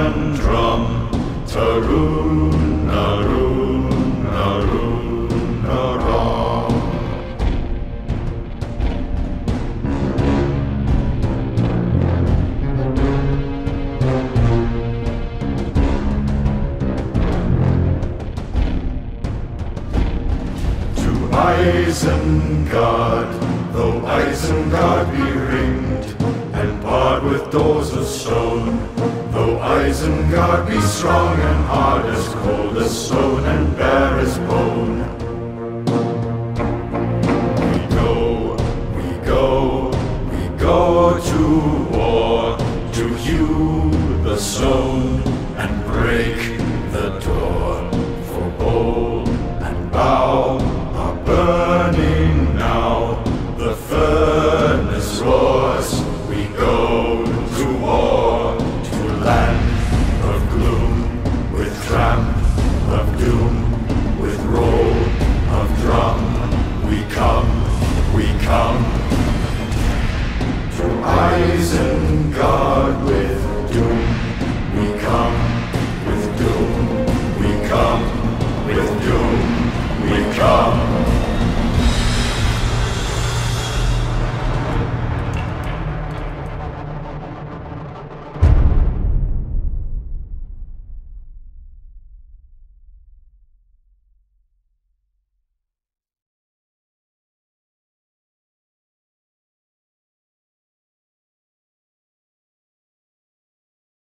and drum. Taroon, naroon, naroon, naram. To Isengard, though Isengard be ringed and barred with doors of stone, though Isengard be strong and hard as cold as stone and bare as bone, we go to war, to hew the stone and break the door, for bowl and bough are burning now, the furnace roars, we go to war, to land of gloom, with tramp of doom, with roll of drum, we come,